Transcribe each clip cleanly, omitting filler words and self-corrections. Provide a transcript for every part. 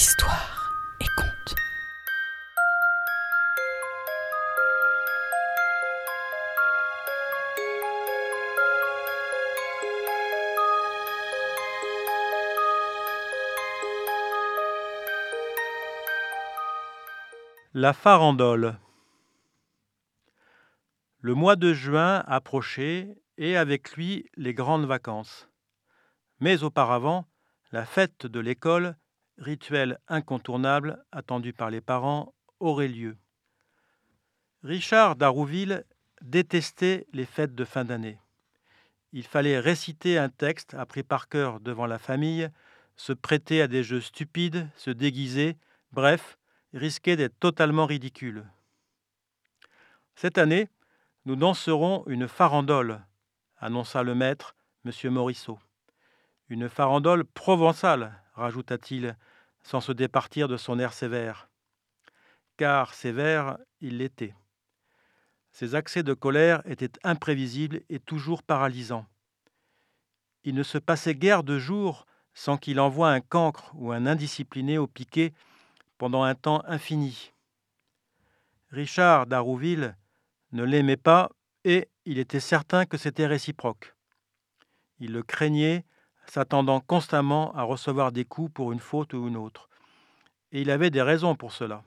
Histoire et contes. La farandole. Le mois de juin approchait et avec lui les grandes vacances. Mais auparavant, la fête de l'école, rituel incontournable attendu par les parents, aurait lieu. Richard d'Arouville détestait les fêtes de fin d'année. Il fallait réciter un texte appris par cœur devant la famille, se prêter à des jeux stupides, se déguiser, bref, risquer d'être totalement ridicule. Cette année, nous danserons une farandole, annonça le maître, M. Morisseau. Une farandole provençale, rajouta-t-il, sans se départir de son air sévère. Car sévère, il l'était. Ses accès de colère étaient imprévisibles et toujours paralysants. Il ne se passait guère de jour sans qu'il envoie un cancre ou un indiscipliné au piquet pendant un temps infini. Richard d'Arouville ne l'aimait pas et il était certain que c'était réciproque. Il le craignait, s'attendant constamment à recevoir des coups pour une faute ou une autre. Et il avait des raisons pour cela.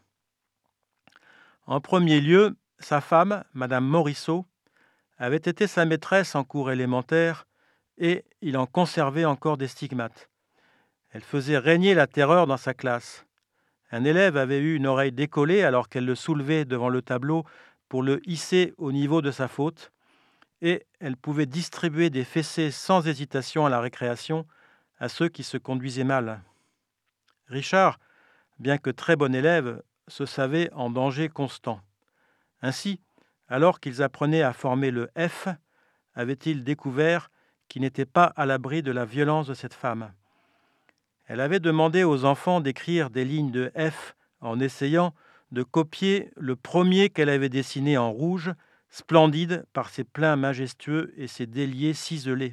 En premier lieu, sa femme, Madame Morisseau, avait été sa maîtresse en cours élémentaire et il en conservait encore des stigmates. Elle faisait régner la terreur dans sa classe. Un élève avait eu une oreille décollée alors qu'elle le soulevait devant le tableau pour le hisser au niveau de sa faute, et elle pouvait distribuer des fessées sans hésitation à la récréation à ceux qui se conduisaient mal. Richard, bien que très bon élève, se savait en danger constant. Ainsi, alors qu'ils apprenaient à former le F, avait-il découvert qu'il n'était pas à l'abri de la violence de cette femme. Elle avait demandé aux enfants d'écrire des lignes de F en essayant de copier le premier qu'elle avait dessiné en rouge, splendide par ses pleins majestueux et ses déliés ciselés.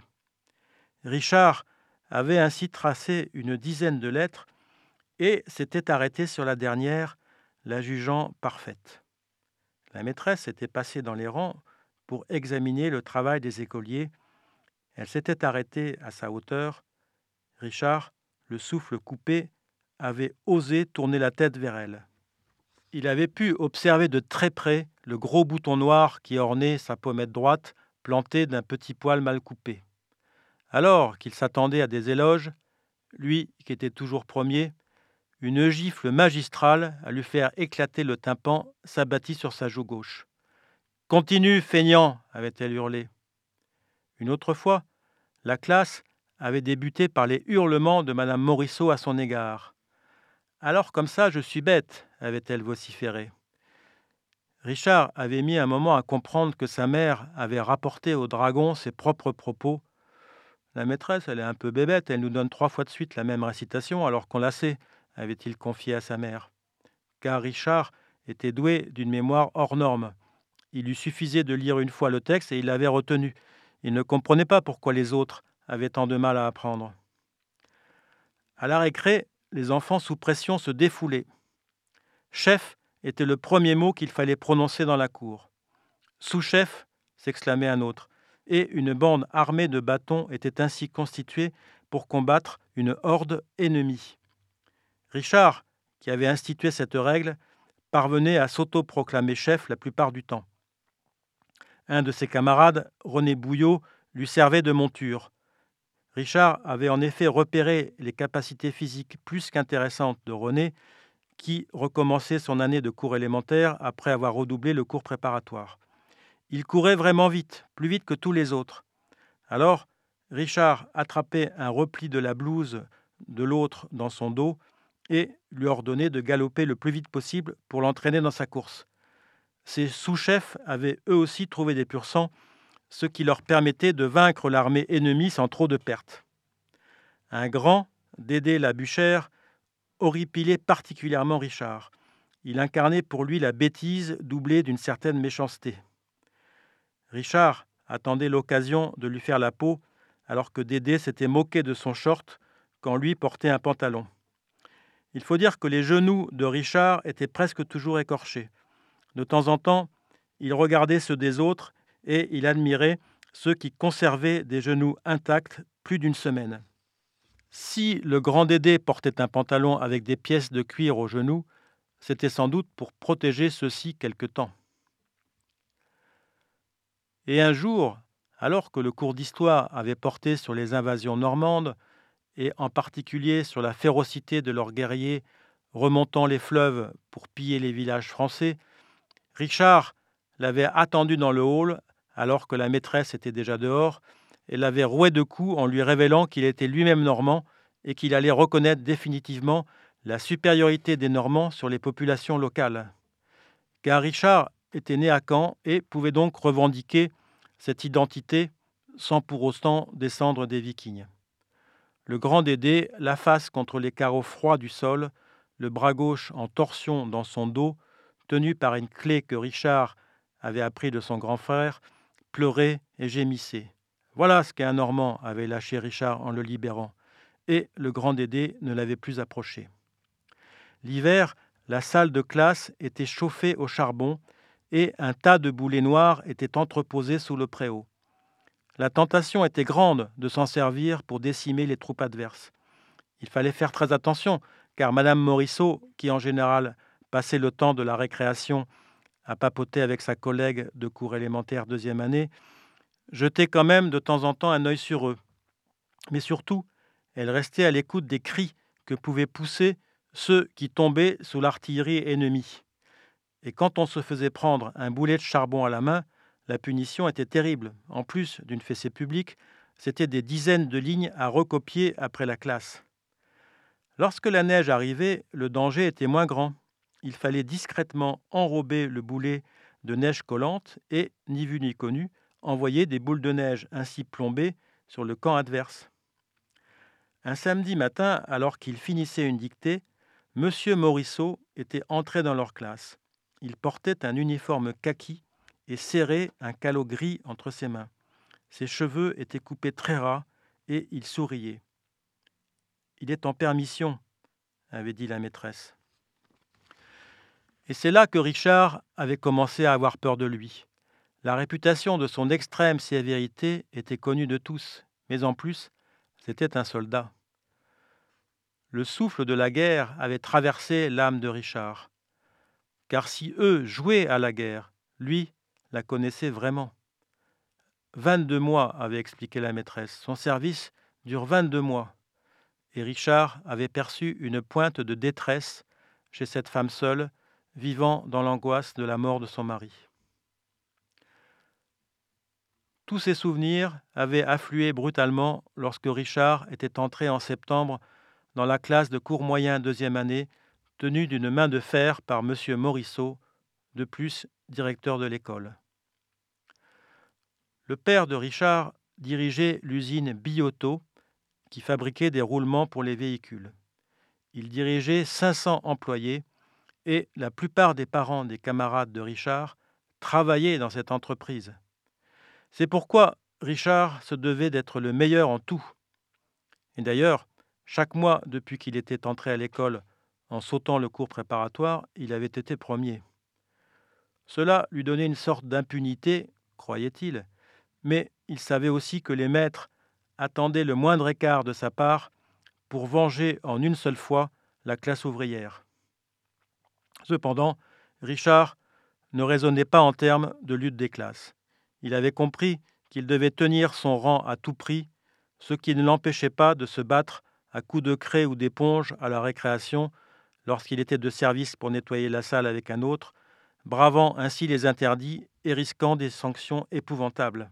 Richard avait ainsi tracé une dizaine de lettres et s'était arrêté sur la dernière, la jugeant parfaite. La maîtresse était passée dans les rangs pour examiner le travail des écoliers. Elle s'était arrêtée à sa hauteur. Richard, le souffle coupé, avait osé tourner la tête vers elle. Il avait pu observer de très près le gros bouton noir qui ornait sa pommette droite, planté d'un petit poil mal coupé. Alors qu'il s'attendait à des éloges, lui qui était toujours premier, une gifle magistrale à lui faire éclater le tympan s'abattit sur sa joue gauche. « Continue, feignant !» avait-elle hurlé. Une autre fois, la classe avait débuté par les hurlements de Madame Morisseau à son égard. « Alors comme ça, je suis bête !» avait-elle vociféré. Richard avait mis un moment à comprendre que sa mère avait rapporté au dragon ses propres propos. « La maîtresse, elle est un peu bébête, elle nous donne 3 fois de suite la même récitation alors qu'on la sait », avait-il confié à sa mère. Car Richard était doué d'une mémoire hors norme. Il lui suffisait de lire une fois le texte et il l'avait retenu. Il ne comprenait pas pourquoi les autres avaient tant de mal à apprendre. À la récré, les enfants sous pression se défoulaient. Chef était le premier mot qu'il fallait prononcer dans la cour. Sous-chef, s'exclamait un autre, et une bande armée de bâtons était ainsi constituée pour combattre une horde ennemie. Richard, qui avait institué cette règle, parvenait à s'auto-proclamer chef la plupart du temps. Un de ses camarades, René Bouillot, lui servait de monture. Richard avait en effet repéré les capacités physiques plus qu'intéressantes de René, qui recommençait son année de cours élémentaire après avoir redoublé le cours préparatoire. Il courait vraiment vite, plus vite que tous les autres. Alors, Richard attrapait un repli de la blouse de l'autre dans son dos et lui ordonnait de galoper le plus vite possible pour l'entraîner dans sa course. Ses sous-chefs avaient eux aussi trouvé des pur-sangs, ce qui leur permettait de vaincre l'armée ennemie sans trop de pertes. Un grand, Dédé Labuchère, horripilait particulièrement Richard. Il incarnait pour lui la bêtise doublée d'une certaine méchanceté. Richard attendait l'occasion de lui faire la peau, alors que Dédé s'était moqué de son short quand lui portait un pantalon. Il faut dire que les genoux de Richard étaient presque toujours écorchés. De temps en temps, il regardait ceux des autres et il admirait ceux qui conservaient des genoux intacts plus d'une semaine. Si le grand Dédé portait un pantalon avec des pièces de cuir aux genoux, c'était sans doute pour protéger ceux-ci quelque temps. Et un jour, alors que le cours d'histoire avait porté sur les invasions normandes, et en particulier sur la férocité de leurs guerriers remontant les fleuves pour piller les villages français, Richard l'avait attendu dans le hall alors que la maîtresse était déjà dehors et l'avait roué de coups en lui révélant qu'il était lui-même normand et qu'il allait reconnaître définitivement la supériorité des Normands sur les populations locales. Car Richard était né à Caen et pouvait donc revendiquer cette identité sans pour autant descendre des Vikings. Le grand Dédé, la face contre les carreaux froids du sol, le bras gauche en torsion dans son dos, tenu par une clé que Richard avait appris de son grand frère, pleurait et gémissait. Voilà ce qu'un Normand avait lâché Richard en le libérant, et le grand Dédé ne l'avait plus approché. L'hiver, la salle de classe était chauffée au charbon et un tas de boulets noirs était entreposé sous le préau. La tentation était grande de s'en servir pour décimer les troupes adverses. Il fallait faire très attention, car Madame Morisseau, qui en général passait le temps de la récréation à papoter avec sa collègue de cours élémentaire deuxième année, jetait quand même de temps en temps un œil sur eux. Mais surtout, elle restait à l'écoute des cris que pouvaient pousser ceux qui tombaient sous l'artillerie ennemie. Et quand on se faisait prendre un boulet de charbon à la main, la punition était terrible. En plus d'une fessée publique, c'était des dizaines de lignes à recopier après la classe. Lorsque la neige arrivait, le danger était moins grand. Il fallait discrètement enrober le boulet de neige collante et, ni vu ni connu, envoyer des boules de neige ainsi plombées sur le camp adverse. Un samedi matin, alors qu'ils finissaient une dictée, M. Morisseau était entré dans leur classe. Il portait un uniforme kaki et serrait un calot gris entre ses mains. Ses cheveux étaient coupés très ras et il souriait. « Il est en permission », avait dit la maîtresse. Et c'est là que Richard avait commencé à avoir peur de lui. La réputation de son extrême sévérité était connue de tous, mais en plus, c'était un soldat. Le souffle de la guerre avait traversé l'âme de Richard. Car si eux jouaient à la guerre, lui la connaissait vraiment. 22 mois, avait expliqué la maîtresse. Son service dure 22 mois. Et Richard avait perçu une pointe de détresse chez cette femme seule, vivant dans l'angoisse de la mort de son mari. Tous ces souvenirs avaient afflué brutalement lorsque Richard était entré en septembre dans la classe de cours moyen deuxième année, tenue d'une main de fer par M. Morisseau, de plus directeur de l'école. Le père de Richard dirigeait l'usine Bioto, qui fabriquait des roulements pour les véhicules. Il dirigeait 500 employés et la plupart des parents des camarades de Richard travaillaient dans cette entreprise. C'est pourquoi Richard se devait d'être le meilleur en tout. Et d'ailleurs, chaque mois depuis qu'il était entré à l'école, en sautant le cours préparatoire, il avait été premier. Cela lui donnait une sorte d'impunité, croyait-il, mais il savait aussi que les maîtres attendaient le moindre écart de sa part pour venger en une seule fois la classe ouvrière. Cependant, Richard ne raisonnait pas en termes de lutte des classes. Il avait compris qu'il devait tenir son rang à tout prix, ce qui ne l'empêchait pas de se battre à coups de craie ou d'éponge à la récréation lorsqu'il était de service pour nettoyer la salle avec un autre, bravant ainsi les interdits et risquant des sanctions épouvantables.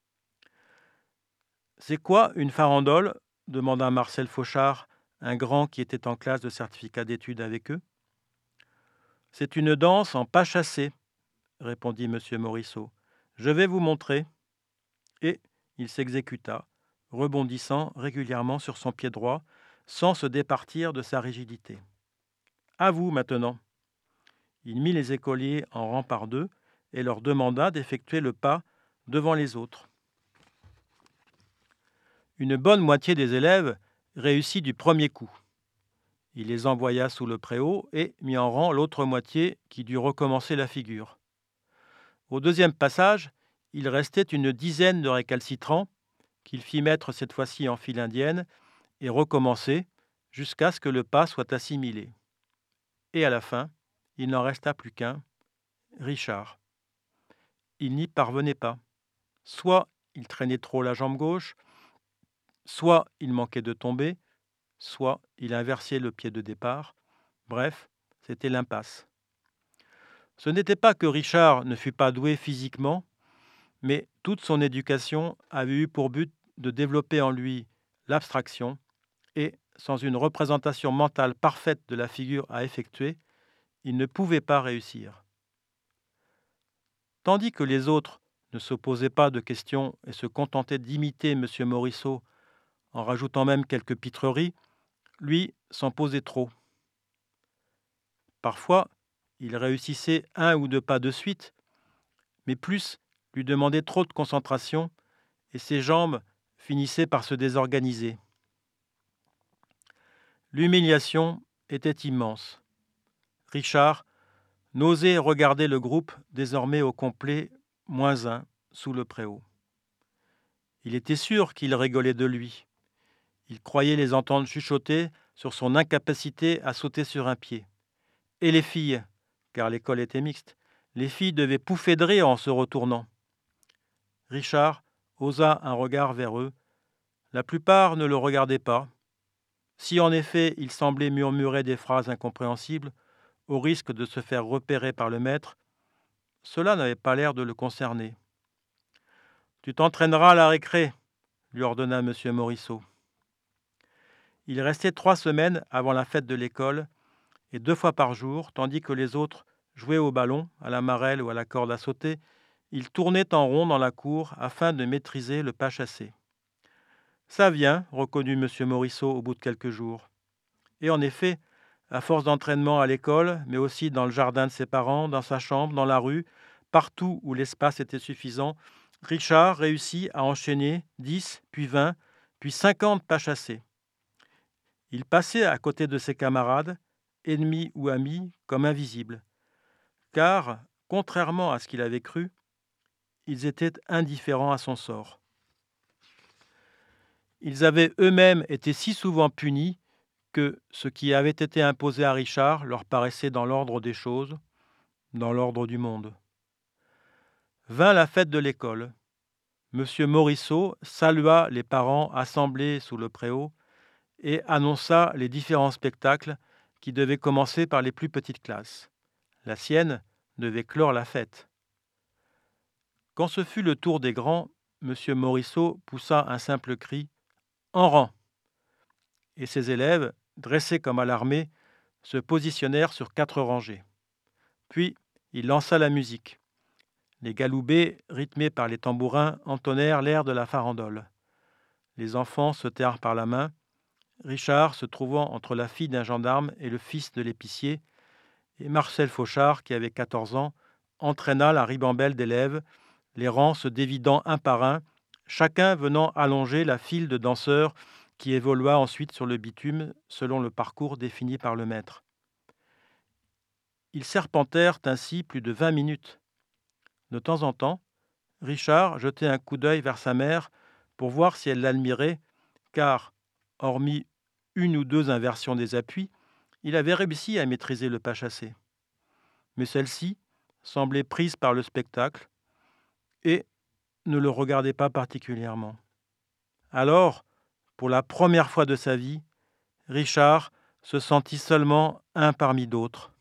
« C'est quoi une farandole ?» demanda Marcel Fauchard, un grand qui était en classe de certificat d'études avec eux. « C'est une danse en pas chassé, » répondit M. Morisseau. « Je vais vous montrer. » Et il s'exécuta, rebondissant régulièrement sur son pied droit, sans se départir de sa rigidité. « À vous maintenant. » Il mit les écoliers en rang par deux et leur demanda d'effectuer le pas devant les autres. Une bonne moitié des élèves réussit du premier coup. Il les envoya sous le préau et mit en rang l'autre moitié qui dut recommencer la figure. Au deuxième passage, il restait une dizaine de récalcitrants qu'il fit mettre cette fois-ci en file indienne et recommencer jusqu'à ce que le pas soit assimilé. Et à la fin, il n'en resta plus qu'un, Richard. Il n'y parvenait pas. Soit il traînait trop la jambe gauche, soit il manquait de tomber, soit il inversait le pied de départ. Bref, c'était l'impasse. Ce n'était pas que Richard ne fût pas doué physiquement, mais toute son éducation avait eu pour but de développer en lui l'abstraction et, sans une représentation mentale parfaite de la figure à effectuer, il ne pouvait pas réussir. Tandis que les autres ne se posaient pas de questions et se contentaient d'imiter M. Morisot en rajoutant même quelques pitreries, lui s'en posait trop. Parfois, il réussissait un ou deux pas de suite, mais plus lui demandait trop de concentration et ses jambes finissaient par se désorganiser. L'humiliation était immense. Richard n'osait regarder le groupe désormais au complet -1 sous le préau. Il était sûr qu'ils rigolaient de lui. Il croyait les entendre chuchoter sur son incapacité à sauter sur un pied. Et les filles, car l'école était mixte, les filles devaient pouffer de rire en se retournant. Richard osa un regard vers eux. La plupart ne le regardaient pas. Si en effet il semblait murmurer des phrases incompréhensibles, au risque de se faire repérer par le maître, cela n'avait pas l'air de le concerner. « Tu t'entraîneras à la récré », lui ordonna M. Morisot. Il restait 3 semaines avant la fête de l'école, et 2 fois par jour, tandis que les autres jouaient au ballon, à la marelle ou à la corde à sauter, il tournait en rond dans la cour afin de maîtriser le pas chassé. « Ça vient », reconnut M. Morisot au bout de quelques jours. Et en effet, à force d'entraînement à l'école, mais aussi dans le jardin de ses parents, dans sa chambre, dans la rue, partout où l'espace était suffisant, Richard réussit à enchaîner 10, puis 20, puis 50 pas chassés. Il passait à côté de ses camarades, ennemis ou amis, comme invisibles, car, contrairement à ce qu'il avait cru, ils étaient indifférents à son sort. Ils avaient eux-mêmes été si souvent punis que ce qui avait été imposé à Richard leur paraissait dans l'ordre des choses, dans l'ordre du monde. Vint la fête de l'école. M. Morisot salua les parents assemblés sous le préau et annonça les différents spectacles qui devaient commencer par les plus petites classes. La sienne devait clore la fête. Quand ce fut le tour des grands, M. Morisot poussa un simple cri « En rang !» et ses élèves, dressés comme à l'armée, se positionnèrent sur 4 rangées. Puis, il lança la musique. Les galoubets, rythmés par les tambourins, entonnèrent l'air de la farandole. Les enfants se tinrent par la main. Richard, se trouvant entre la fille d'un gendarme et le fils de l'épicier, et Marcel Fauchard, qui avait 14 ans, entraîna la ribambelle d'élèves, les rangs se dévidant un par un, chacun venant allonger la file de danseurs qui évolua ensuite sur le bitume selon le parcours défini par le maître. Ils serpentèrent ainsi plus de 20 minutes. De temps en temps, Richard jetait un coup d'œil vers sa mère pour voir si elle l'admirait, car, hormis 1 ou 2 inversions des appuis, il avait réussi à maîtriser le pas chassé. Mais celle-ci semblait prise par le spectacle et ne le regardait pas particulièrement. Alors, pour la première fois de sa vie, Richard se sentit seulement un parmi d'autres.